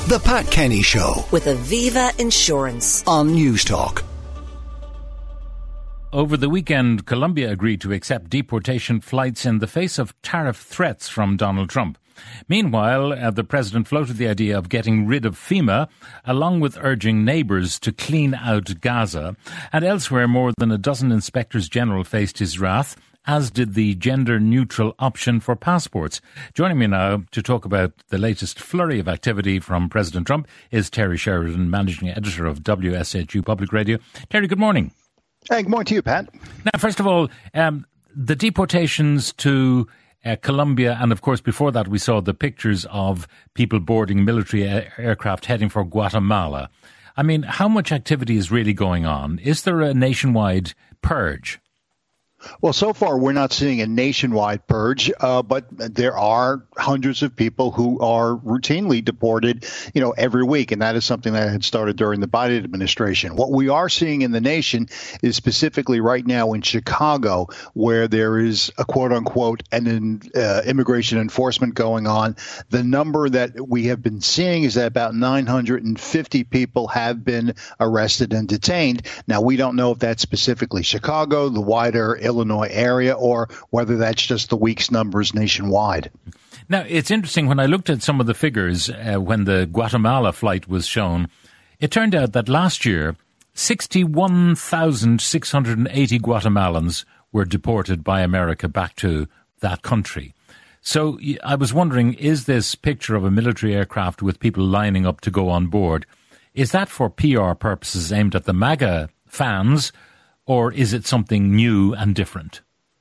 The Pat Kenny Show with Aviva Insurance on News Talk. Over the weekend, Colombia agreed to accept deportation flights in the face of tariff threats from Donald Trump. Meanwhile, the president floated the idea of getting rid of FEMA, along with urging neighbours to clean out Gaza. And elsewhere, more than a dozen inspectors general faced his wrath, as did the gender-neutral option for passports. Joining me now to talk about the latest flurry of activity from President Trump is Terry Sheridan, managing editor of WSHU Public Radio. Terry, good morning. Hey, good morning to you, Pat. Now, first of all, the deportations to Colombia, and of course before that we saw the pictures of people boarding military aircraft heading for Guatemala. I mean, how much activity is really going on? Is there a nationwide purge? Well, so far we're not seeing a nationwide purge, but there are hundreds of people who are routinely deported, every week. And that is something that had started during the Biden administration. What we are seeing in the nation is specifically right now in Chicago, where there is a quote unquote an immigration enforcement going on. The number that we have been seeing is that about 950 people have been arrested and detained. Now, we don't know if that's specifically Chicago, the wider Illinois area, or whether that's just the week's numbers nationwide. Now, it's interesting, when I looked at some of the figures when the Guatemala flight was shown, it turned out that last year, 61,680 Guatemalans were deported by America back to that country. So I was wondering, is this picture of a military aircraft with people lining up to go on board, is that for PR purposes aimed at the MAGA fans, or is it something new and different?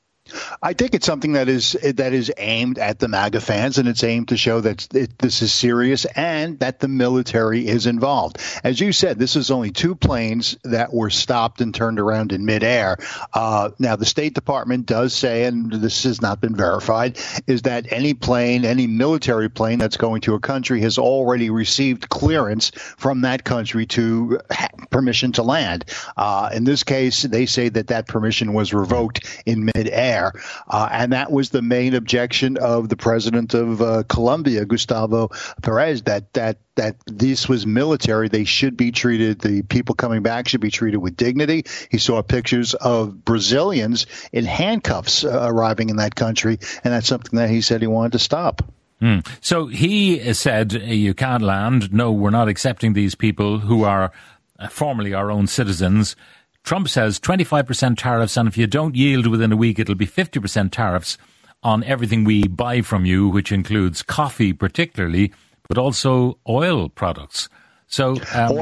I think it's something that is aimed at the MAGA fans, and it's aimed to show that this is serious and that the military is involved. As you said, this is only two planes that were stopped and turned around in midair. Now, the State Department does say, and this has not been verified, is that any military plane that's going to a country has already received clearance from that country to permission to land. In this case, they say that permission was revoked in midair. And that was the main objection of the president of Colombia, Gustavo Perez, that this was military. They should be treated, the people coming back should be treated with dignity. He saw pictures of Brazilians in handcuffs arriving in that country, and that's something that he said he wanted to stop. So he said, you can't land. No, we're not accepting these people who are formerly our own citizens. Trump says 25% tariffs, and if you don't yield within a week, it'll be 50% tariffs on everything we buy from you, which includes coffee particularly, but also oil products. So,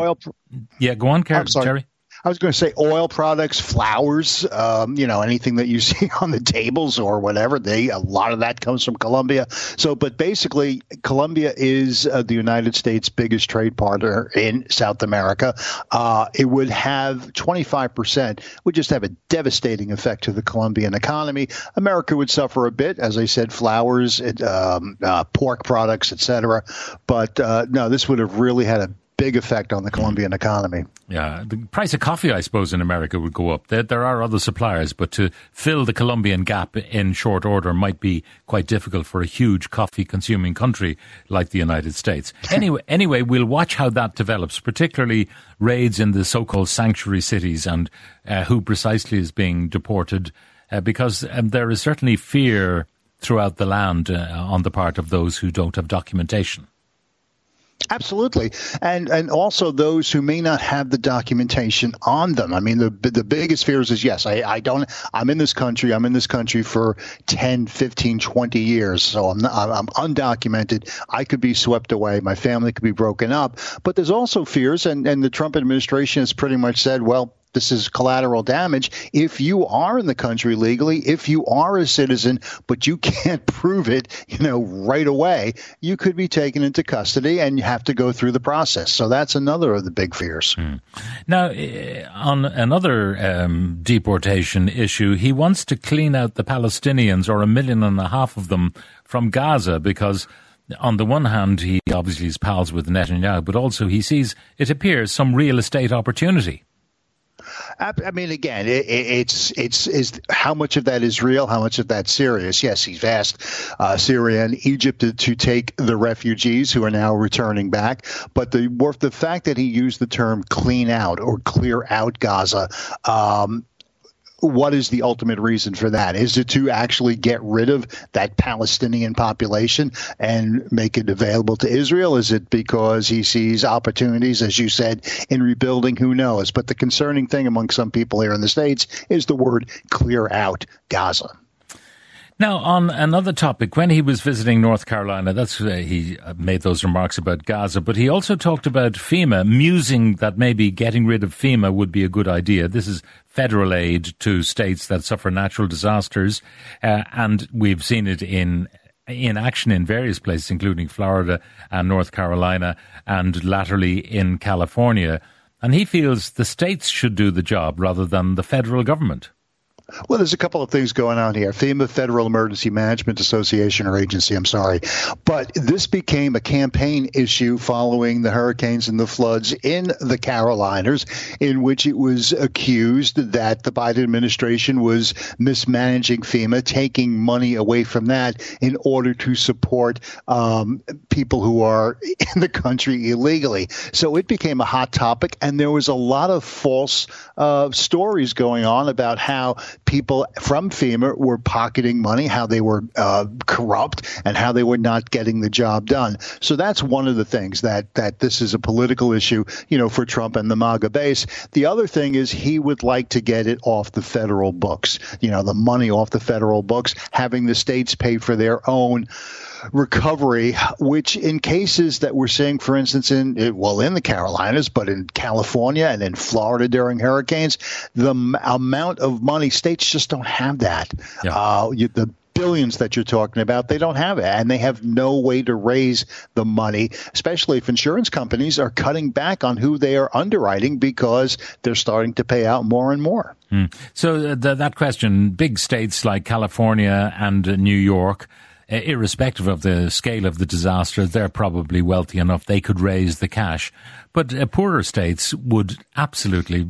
yeah, go on, Terry. I was going to say oil products, flowers, anything that you see on the tables or whatever. A lot of that comes from Colombia. But basically, Colombia is the United States' biggest trade partner in South America. It would have 25%, would just have a devastating effect to the Colombian economy. America would suffer a bit, as I said, flowers, pork products, etc. But no, this would have really had a big effect on the Colombian economy. Yeah, the price of coffee, I suppose, in America would go up. There are other suppliers, but to fill the Colombian gap in short order might be quite difficult for a huge coffee-consuming country like the United States. Anyway, we'll watch how that develops, particularly raids in the so-called sanctuary cities and who precisely is being deported, because there is certainly fear throughout the land on the part of those who don't have documentation. Absolutely. And also those who may not have the documentation on them. I mean, the biggest fears is, yes, I'm in this country for 10, 15, 20 years. So I'm undocumented. I could be swept away. My family could be broken up. But there's also fears. And the Trump administration has pretty much said, well, this is collateral damage. If you are in the country legally, if you are a citizen, but you can't prove it, right away, you could be taken into custody and you have to go through the process. So that's another of the big fears. Now, on another deportation issue, he wants to clean out the Palestinians, or 1.5 million of them, from Gaza, because on the one hand, he obviously is pals with Netanyahu, but also he sees, it appears, some real estate opportunity. I mean, again, it's how much of that is real, how much of that's serious. Yes, he's asked Syria and Egypt to take the refugees who are now returning back, but the fact that he used the term clean out or clear out Gaza, what is the ultimate reason for that? Is it to actually get rid of that Palestinian population and make it available to Israel? Is it because he sees opportunities, as you said, in rebuilding? Who knows? But the concerning thing among some people here in the States is the word clear out Gaza. Now, on another topic, when he was visiting North Carolina, he made those remarks about Gaza, but he also talked about FEMA, musing that maybe getting rid of FEMA would be a good idea. This is federal aid to states that suffer natural disasters, and we've seen it in action in various places, including Florida and North Carolina, and latterly in California. And he feels the states should do the job rather than the federal government. Well, there's a couple of things going on here. FEMA, Federal Emergency Management Association or agency, I'm sorry. But this became a campaign issue following the hurricanes and the floods in the Carolinas, in which it was accused that the Biden administration was mismanaging FEMA, taking money away from that in order to support people who are in the country illegally. So it became a hot topic, and there was a lot of false stories going on about how people from FEMA were pocketing money, how they were corrupt, and how they were not getting the job done. So that's one of the things that this is a political issue, for Trump and the MAGA base. The other thing is he would like to get it off the federal books, the money off the federal books, having the states pay for their own recovery, which in cases that we're seeing, for instance, in the Carolinas, but in California and in Florida during hurricanes, the amount of money, states just don't have that. Yeah. The billions that you're talking about, they don't have it, and they have no way to raise the money, especially if insurance companies are cutting back on who they are underwriting because they're starting to pay out more and more. So that question, big states like California and New York, irrespective of the scale of the disaster, they're probably wealthy enough they could raise the cash. But poorer states would absolutely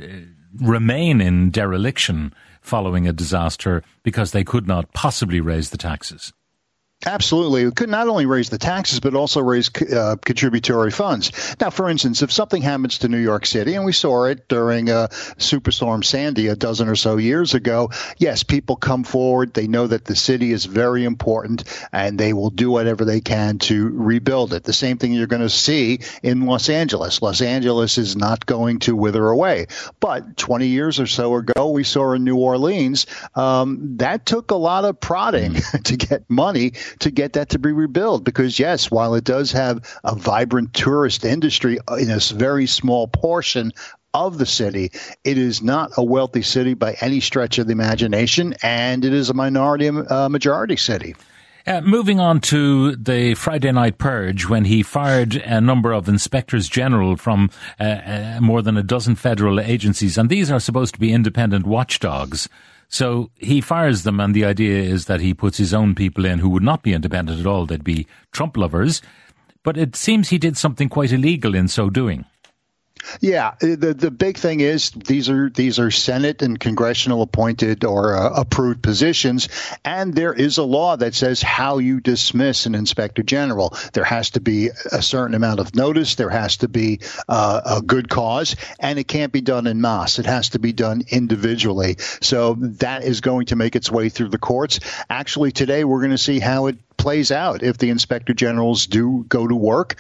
remain in dereliction following a disaster because they could not possibly raise the taxes. Absolutely. It could not only raise the taxes, but also raise contributory funds. Now, for instance, if something happens to New York City, and we saw it during Superstorm Sandy a dozen or so years ago, yes, people come forward. They know that the city is very important, and they will do whatever they can to rebuild it. The same thing you're going to see in Los Angeles. Los Angeles is not going to wither away. But 20 years or so ago, we saw in New Orleans, that took a lot of prodding to get money to get that to be rebuilt, because yes, while it does have a vibrant tourist industry in a very small portion of the city, it is not a wealthy city by any stretch of the imagination, and it is a majority city. Moving on to the Friday night purge, when he fired a number of inspectors general from more than a dozen federal agencies, and these are supposed to be independent watchdogs. So he fires them, and the idea is that he puts his own people in who would not be independent at all. They'd be Trump lovers. But it seems he did something quite illegal in so doing. Yeah, the big thing is these are Senate and congressional appointed or approved positions, and there is a law that says how you dismiss an inspector general. There has to be a certain amount of notice. There has to be a good cause, and it can't be done en masse. It has to be done individually. So that is going to make its way through the courts. Actually, today we're going to see how it plays out, if the inspector generals do go to work,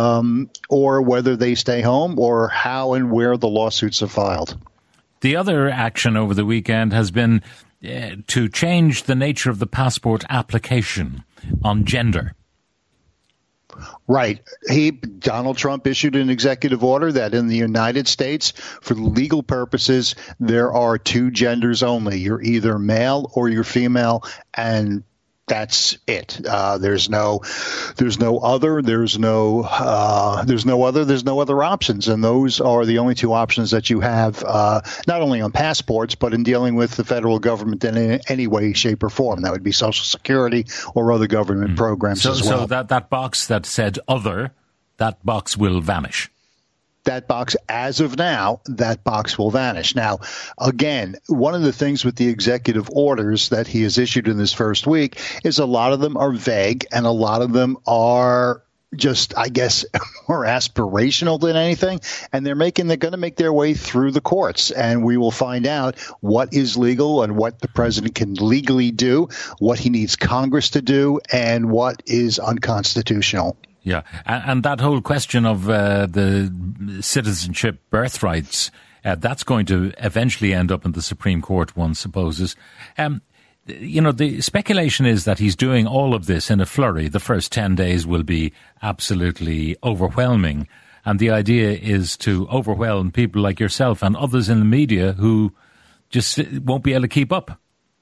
or whether they stay home, or how and where the lawsuits are filed. The other action over the weekend has been to change the nature of the passport application on gender. Right. Donald Trump issued an executive order that in the United States, for legal purposes, there are two genders only. You're either male or you're female, and that's it. There's no other options, and those are the only two options that you have, not only on passports, but in dealing with the federal government in any way, shape, or form. That would be Social Security or other government programs as well. So that box that said "other," that box will vanish. that box, as of now, that box will vanish. Now, again, one of the things with the executive orders that he has issued in this first week is a lot of them are vague and a lot of them are just, I guess, more aspirational than anything. And they're going to make their way through the courts. And we will find out what is legal and what the president can legally do, what he needs Congress to do, and what is unconstitutional. Yeah, and that whole question of the citizenship birthrights, that's going to eventually end up in the Supreme Court, one supposes. The speculation is that he's doing all of this in a flurry. The first 10 days will be absolutely overwhelming. And the idea is to overwhelm people like yourself and others in the media who just won't be able to keep up.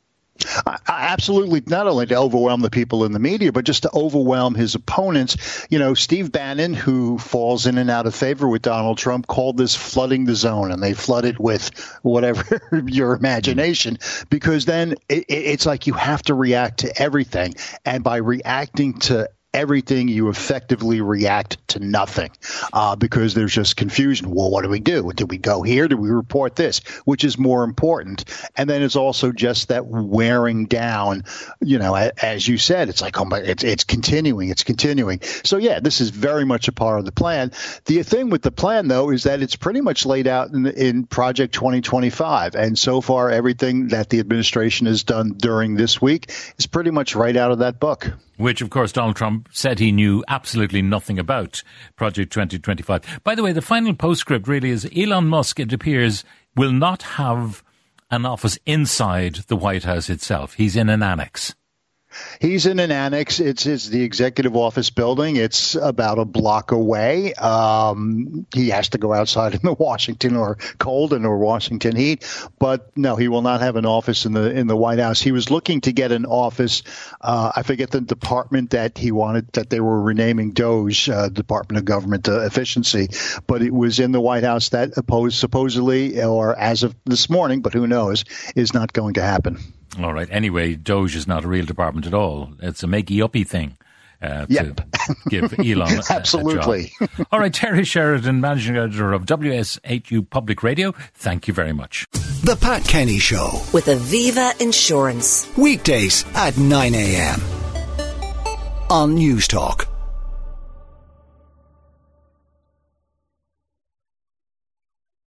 Absolutely, not only to overwhelm the people in the media, but just to overwhelm his opponents. Steve Bannon, who falls in and out of favor with Donald Trump, called this flooding the zone, and they flood it with whatever your imagination, because then it's like you have to react to everything. And by reacting to everything, you effectively react to nothing because there's just confusion. Well, what do we do? Did we go here? Did we report this? Which is more important? And then it's also just that wearing down, as you said, it's like, oh my, it's continuing. It's continuing. So, yeah, this is very much a part of the plan. The thing with the plan, though, is that it's pretty much laid out in Project 2025. And so far, everything that the administration has done during this week is pretty much right out of that book. Which, of course, Donald Trump said he knew absolutely nothing about, Project 2025. By the way, the final postscript really is Elon Musk, it appears, will not have an office inside the White House itself. He's in an annex. He's in an annex. It's the executive office building. It's about a block away. He has to go outside in the Washington or Washington heat. But no, he will not have an office in the White House. He was looking to get an office. I forget the department that he wanted, that they were renaming DOGE, Department of Government Efficiency. But it was in the White House that supposedly, or as of this morning, but who knows, is not going to happen. All right. Anyway, DOGE is not a real department at all. It's a makey-uppy thing to give Elon Absolutely. a job. All right. Terry Sheridan, Managing Editor of WSHU Public Radio, thank you very much. The Pat Kenny Show. With Aviva Insurance. Weekdays at 9 a.m. on News Talk.